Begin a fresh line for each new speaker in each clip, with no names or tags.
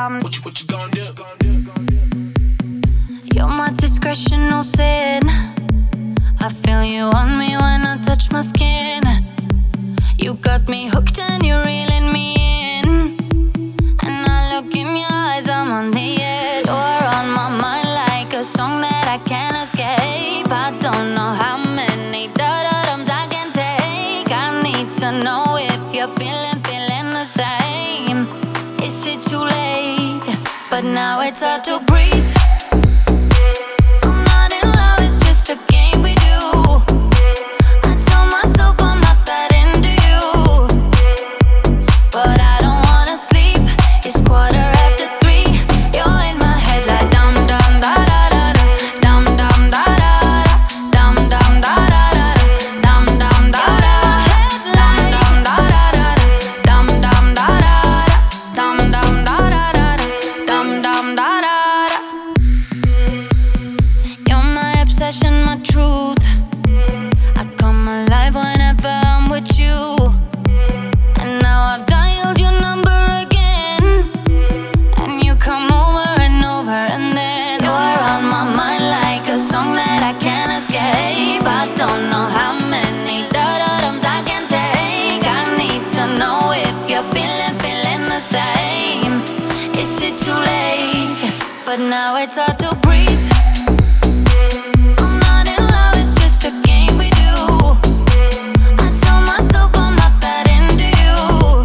What you gonna do?
You're my discretion, no sin. I feel you on me when I touch my skin. You got me hooked and you're reeling me in. And I look in your eyes, I'm on the edge. You're on my mind like a song that I can't escape. I don't know how many da-da-dums I can take. I need to know if you're feeling the same. Is it too late? But now it's hard to breathe. I'm not in love, it's just a game we do. I tell myself I'm not that into you, but I don't wanna sleep. It's 3:15. You're in my head like dum dum da da da da, dum dum da da da, dum dum da da da, dum dum da da, dum dum da da da, dum dum da da, dum dum da da da, dum dum da da. You're my obsession, my truth. I come alive whenever I'm with you. And now I've dialed your number again, and you come over and over, and then you're on my mind like a song that I can't escape. I don't know how many da-da-dums I can take. I need to know if you're feeling the same. Is it too late? But now it's hard to breathe. I'm not in love, it's just a game we do. I tell myself I'm not that into you,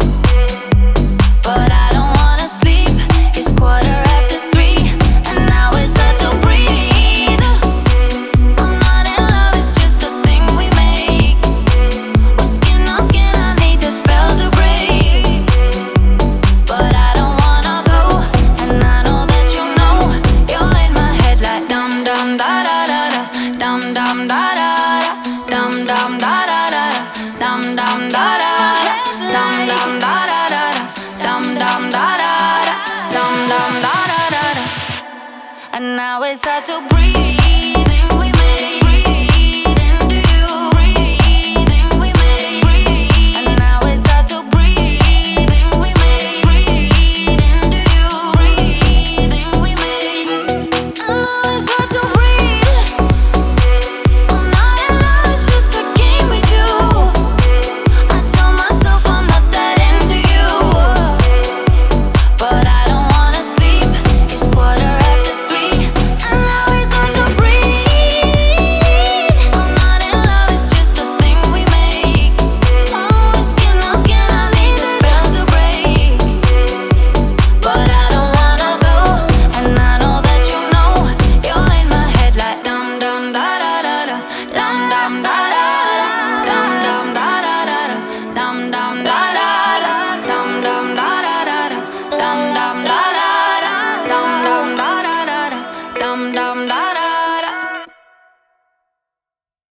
but I don't wanna sleep. It's 3:15, and now it's hard to breathe. I'm not in love, it's just a thing we make. We're skin on skin, I need the spell to break. But I don't wanna go, and I know that you know. You're in my head like dum dum da da da da, dum dum da da da, dum dum da da da, dum dum da da, dum dum da da da, dum dum da da, dum dum da da da. And now it's hard to breathe. We make breathe into you. Breathing we make breathe. And now it's hard to breathe. We make breathe into you. Breathing we make. And now it's hard to breathe. I'm not in love, it's just a game we do. I tell myself I'm not that into you, but I don't wanna sleep. It's 3:15, and now it's hard to breathe. I'm not in love, it's just a thing we make. Oh, skin on skin, I need the spell to break. But I don't wanna go, and I know that you know. You're in my head like dum dum da da da da, dum dum da da da, dum dum da da da da, dum dum da da da, dum dum da da da, dum dum da.